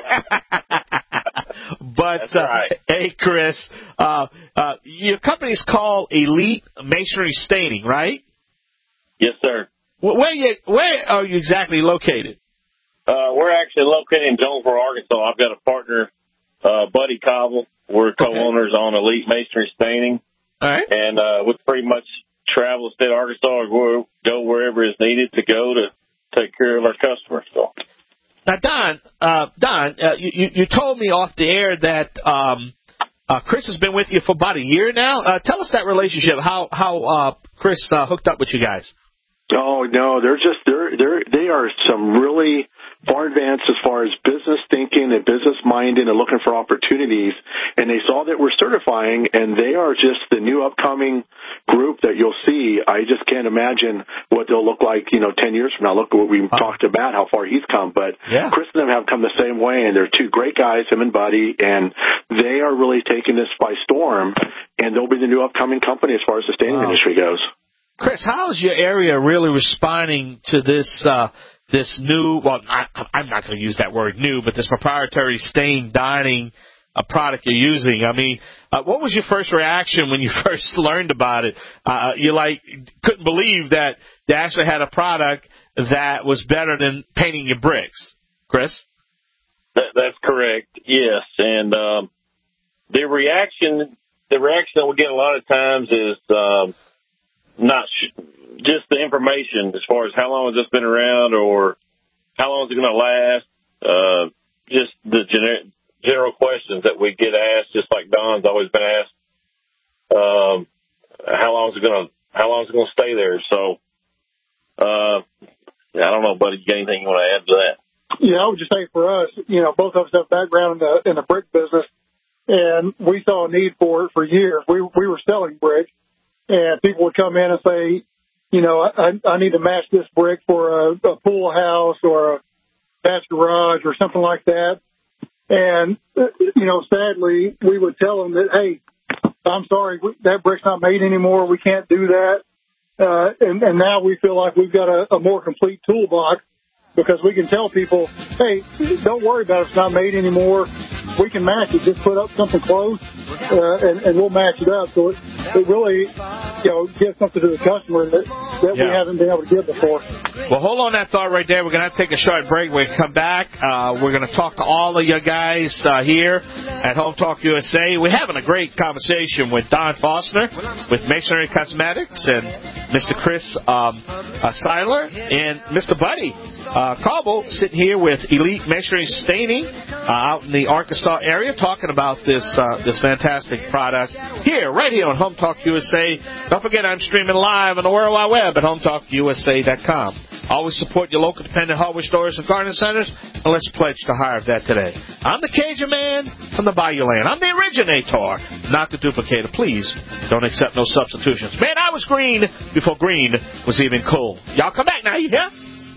but,
That's right.
uh, hey, Chris, uh, uh, your company's called Elite Masonry Staining, right?
Yes, sir.
Where, you, where are you exactly located?
Uh, we're actually located in Jonesboro, Arkansas. I've got a partner, uh, Buddy Cobble. We're co-owners okay. on Elite Masonry Staining.
All right.
And uh, we pretty much travel the state of Arkansas or go wherever is needed to go to take care of our customers. So.
Now, Don, uh, Don, uh, you, you told me off the air that um, uh, Chris has been with you for about a year now. Uh, tell us that relationship, how how uh, Chris uh, hooked up with you guys.
Oh, no, they're just, they're, they're, they are some really far advanced as far as business thinking and business minded and looking for opportunities. And they saw that we're certifying, and they are just the new upcoming group that you'll see. I just can't imagine what they'll look like, you know, ten years from now. Look at what we talked about, how far he's come. But
yeah.
Chris and them have come the same way, and they're two great guys, him and Buddy, and they are really taking this by storm, and they'll be the new upcoming company as far as the staining wow. industry goes.
Chris, how is your area really responding to this uh, this new, well, I, I'm not going to use that word new, but this proprietary stain dyeing uh, product you're using? I mean, uh, what was your first reaction when you first learned about it? Uh, you like couldn't believe that they actually had a product that was better than painting your bricks, Chris?
That, that's correct, yes. And um, the reaction, the reaction that we get a lot of times is um, not sh- just the information as far as how long has this been around or how long is it going to last. Uh, just the gener- general questions that we get asked, just like Don's always been asked. Um, how long is it going to how long is it going to stay there? So, uh, I don't know, buddy. You got anything you want to add to that?
Yeah, I would just say for us, you know, both of us have background in the in the brick business, and we saw a need for it for years. We we were selling brick. And people would come in and say, you know, I, I need to match this brick for a, a pool house or a thatched garage or something like that. And, you know, sadly, we would tell them that, hey, I'm sorry, we, that brick's not made anymore. We can't do that. Uh, and, and now we feel like we've got a, a more complete toolbox because we can tell people, hey, don't worry about it. It's not made anymore. We can match it. Just put up something close, uh, and, and we'll match it up. So it, it really you know, give something to the customer that, that
Yeah.
we haven't been able to give before.
Well, hold on that thought right there. We're going to have to take a short break. When we come back, uh, we're going to talk to all of you guys uh, here at Home Talk U S A. We're having a great conversation with Don Foster with Masonry Cosmetics and Mister Chris um, uh, Seiler and Mister Buddy uh, Cobble sitting here with Elite Masonry Staining uh, out in the Arkansas area talking about this uh, this fantastic product here, right here on Home Talk U S A. Don't forget, I'm streaming live on the World Wide Web at home talk u s a dot com. Always support your local dependent hardware stores and garden centers, and let's pledge to hire that today. I'm the Cajun Man from the Bayou Land. I'm the originator, not the duplicator. Please don't accept no substitutions. Man, I was green before green was even cool. Y'all come back now, you hear?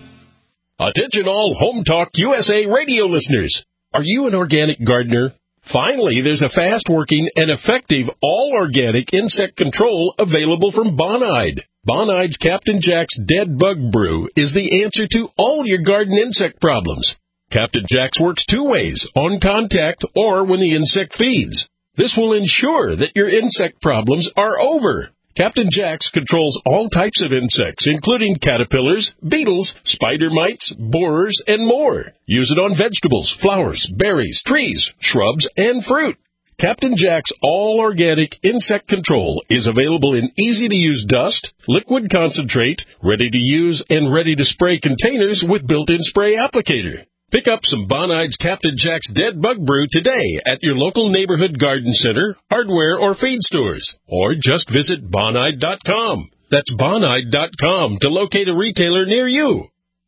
Attention all Home Talk U S A radio listeners. Are you an organic gardener? Finally, there's a fast-working and effective all-organic insect control available from Bonide. Bonide's Captain Jack's Dead Bug Brew is the answer to all your garden insect problems. Captain Jack's works two ways, on contact or when the insect feeds. This will ensure that your insect problems are over. Captain Jack's controls all types of insects, including caterpillars, beetles, spider mites, borers, and more. Use it on vegetables, flowers, berries, trees, shrubs, and fruit. Captain Jack's all-organic insect control is available in easy-to-use dust, liquid concentrate, ready-to-use and ready-to-spray containers with built-in spray applicator. Pick up some Bonide's Captain Jack's Dead Bug Brew today at your local neighborhood garden center, hardware, or feed stores. Or just visit bonide dot com. That's bonide dot com to locate a retailer near you.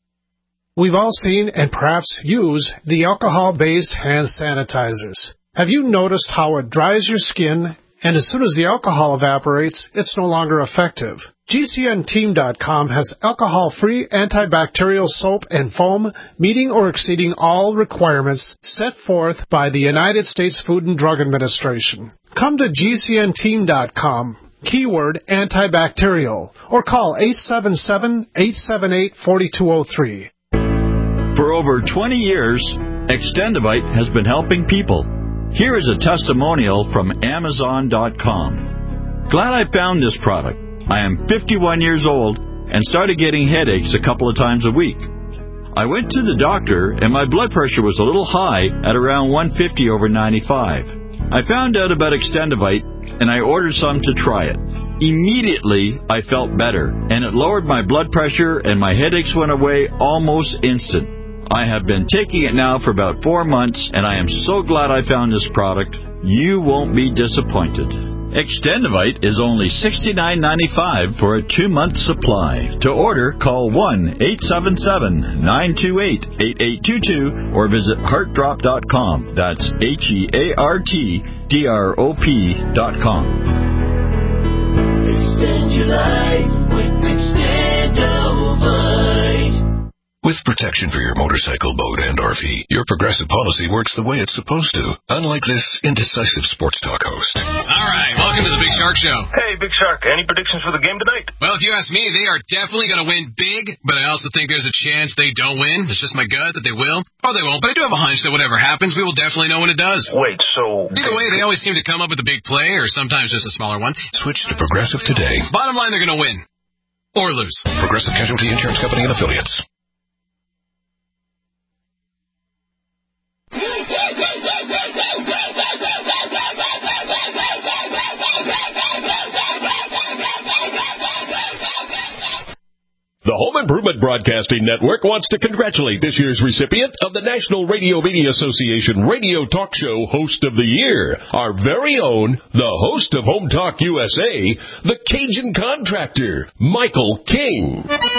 We've all seen and perhaps use the alcohol-based hand sanitizers. Have you noticed how it dries your skin, and as soon as the alcohol evaporates, it's no longer effective? G C N team dot com has alcohol-free antibacterial soap and foam meeting or exceeding all requirements set forth by the United States Food and Drug Administration. Come to G C N team dot com, keyword antibacterial, or call eight seven seven, eight seven eight, four two zero three.
For over twenty years, Extendivite has been helping people. Here is a testimonial from Amazon dot com. Glad I found this product. I am fifty-one years old and started getting headaches a couple of times a week. I went to the doctor and my blood pressure was a little high at around one fifty over ninety-five. I found out about Extendivite and I ordered some to try it. Immediately, I felt better and it lowered my blood pressure and my headaches went away almost instant. I have been taking it now for about four months and I am so glad I found this product. You won't be disappointed. Extendivite is only sixty-nine ninety-five for a two-month supply. To order, call one eight seven seven, nine two eight, eight eight two two or visit heart drop dot com. That's H E A R T D R O P dot com.
Extend your life with Extendivite.
With protection for your motorcycle, boat, and R V, your Progressive policy works the way it's supposed to, unlike this indecisive sports talk host.
All right, welcome to the Big Shark Show.
Hey, Big Shark, any predictions for the game tonight?
Well, if you ask me, they are definitely going to win big, but I also think there's a chance they don't win. It's just my gut that they will, or they won't, but I do have a hunch that whatever happens, we will definitely know when it does.
Wait, so...
Either way, they always seem to come up with a big play, or sometimes just a smaller one.
Switch to Progressive today.
Bottom line, they're going to win. Or lose.
Progressive Casualty Insurance Company and Affiliates.
The Home Improvement Broadcasting Network wants to congratulate this year's recipient of the National Radio Media Association Radio Talk Show Host of the Year, our very own, the host of Home Talk U S A, the Cajun Contractor, Michael King.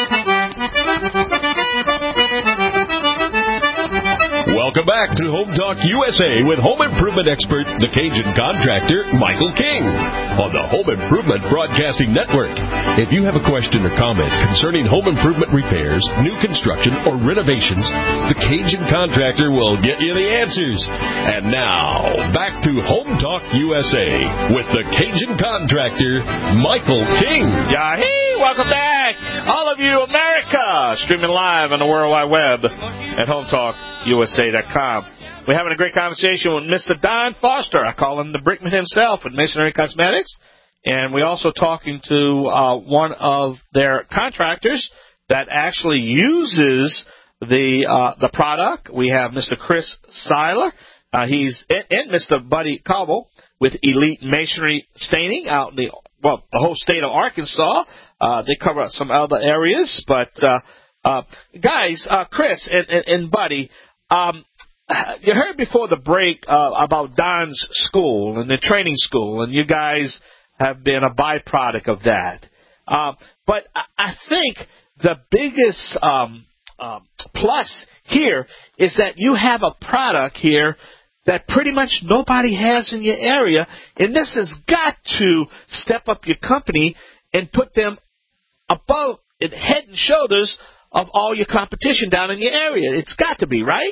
Welcome back to Home Talk U S A with home improvement expert, the Cajun Contractor, Michael King, on the Home Improvement Broadcasting Network. If you have a question or comment concerning home improvement repairs, new construction, or renovations, the Cajun Contractor will get you the answers. And now, back to Home Talk U S A with the Cajun Contractor, Michael King.
Yahee! Welcome back, all of you, America, streaming live on the World Wide Web at home talk U S A dot com. We're having a great conversation with Mister Don Foster. I call him the Brickman himself with Masonry Cosmetics and we're also talking to uh, one of their contractors that actually uses the uh, the product. We have Mister Chris Seiler. Uh, he's and, and Mister Buddy Cobble with Elite Masonry Staining out in the well the whole state of Arkansas. Uh, they cover some other areas, but uh, uh, guys, uh, Chris and, and, and Buddy, um, you heard before the break uh, about Don's school and the training school, and you guys have been a byproduct of that. Uh, but I think the biggest um, uh, plus here is that you have a product here that pretty much nobody has in your area, and this has got to step up your company and put them above, head and shoulders of all your competition down in your area. It's got to be, right?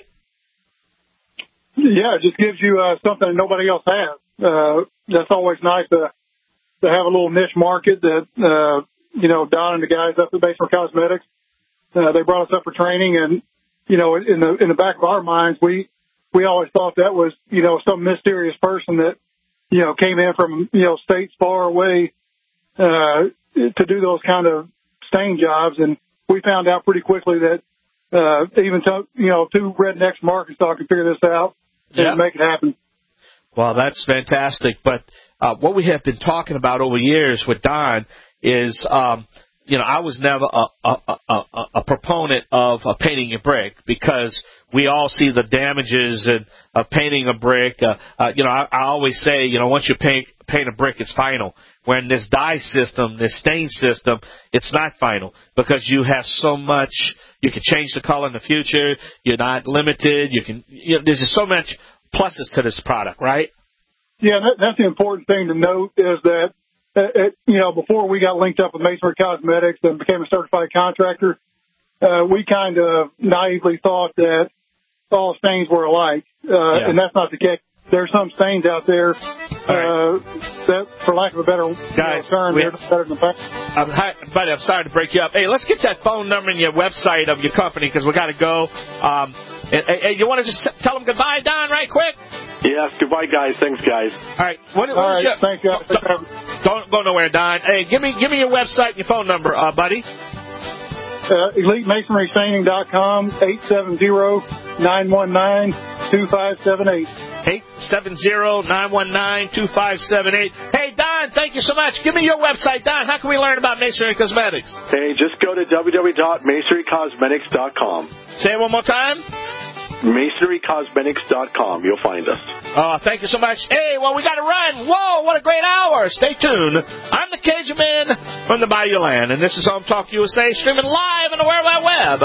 Yeah, it just gives you uh, something that nobody else has. Uh, that's always nice to to have a little niche market that, uh, you know, Don and the guys up at Masonry Cosmetics, uh, they brought us up for training. And, you know, in the in the back of our minds, we, we always thought that was, you know, some mysterious person that, you know, came in from, you know, states far away uh, to do those kind of stain jobs. And we found out pretty quickly that uh, even, to, you know, two rednecks from Arkansas can figure this out and
Yep.
make it happen.
Well, that's fantastic. But uh, what we have been talking about over years with Don is, um, you know, I was never a, a, a, a, a proponent of uh, painting a brick because we all see the damages in, of painting a brick. Uh, uh, you know, I, I always say, you know, once you paint paint a brick, it's final. When this dye system, this stain system, it's not final because you have so much. You can change the color in the future. You're not limited. You can. You know, there's just so much pluses to this product, right?
Yeah, that, that's the important thing to note is that, uh, it, you know, before we got linked up with Masonry Cosmetics and became a certified contractor, uh, we kind of naively thought that all stains were alike, uh,
yeah.
and that's not the case. There's some stains out there uh, right. that, for lack of a better
Guys,
you know, term,
we,
they're better than the past.
I'm, hi, buddy, I'm sorry to break you up. Hey, let's get that phone number and your website of your company because we got to go. Um, and, and you want to just tell them goodbye, Don, right quick?
Yes, goodbye, guys. Thanks, guys.
All right. What,
All
what
right,
your,
thank you.
Don't, don't go nowhere, Don. Hey, give me give me your website and your phone number, uh, buddy.
Uh, Elite Masonry Staining dot com, eight seven zero, nine one nine, two five seven eight.
eight seven zero, nine one nine, two five seven eight. Hey, Don, thank you so much. Give me your website, Don. How can we learn about Masonry Cosmetics?
Hey, just go to w w w dot masonry cosmetics dot com.
Say it one more time.
masonry cosmetics dot com. You'll find us.
Oh, thank you so much. Hey, well, we got to run. Whoa, what a great hour. Stay tuned. I'm the Cajun Man from the Bayou Land, and this is Home Talk U S A, streaming live on the World Wide Web.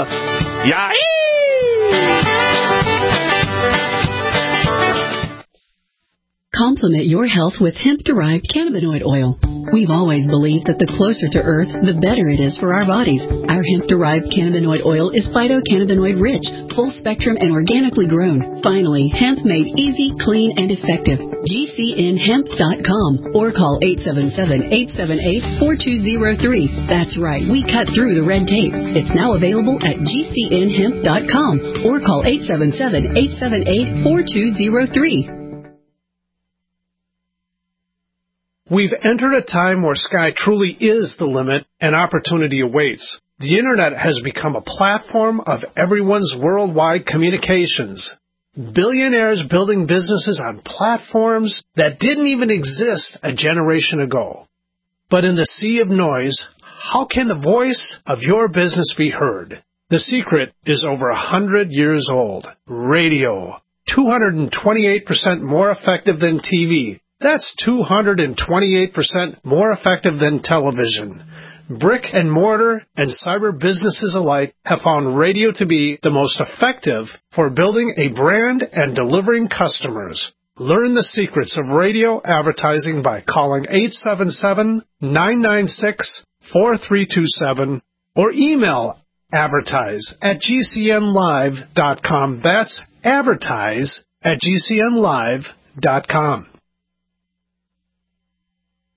Yahoo!
Complement your health with hemp-derived cannabinoid oil. We've always believed that the closer to Earth, the better it is for our bodies. Our hemp-derived cannabinoid oil is phytocannabinoid-rich, full-spectrum, and organically grown. Finally, hemp made easy, clean, and effective. G C N hemp dot com or call eight seven seven, eight seven eight, four two zero three. That's right, we cut through the red tape. It's now available at G C N hemp dot com or call eight seven seven, eight seven eight, four two zero three.
We've entered a time where sky truly is the limit and opportunity awaits. The Internet has become a platform of everyone's worldwide communications. Billionaires building businesses on platforms that didn't even exist a generation ago. But in the sea of noise, how can the voice of your business be heard? The secret is over a hundred years old. Radio. two hundred twenty-eight percent more effective than T V. That's two hundred twenty-eight percent more effective than television. Brick and mortar and cyber businesses alike have found radio to be the most effective for building a brand and delivering customers. Learn the secrets of radio advertising by calling eight seven seven, nine nine six, four three two seven or email advertise at G C N live dot com. That's advertise at G C N live dot com.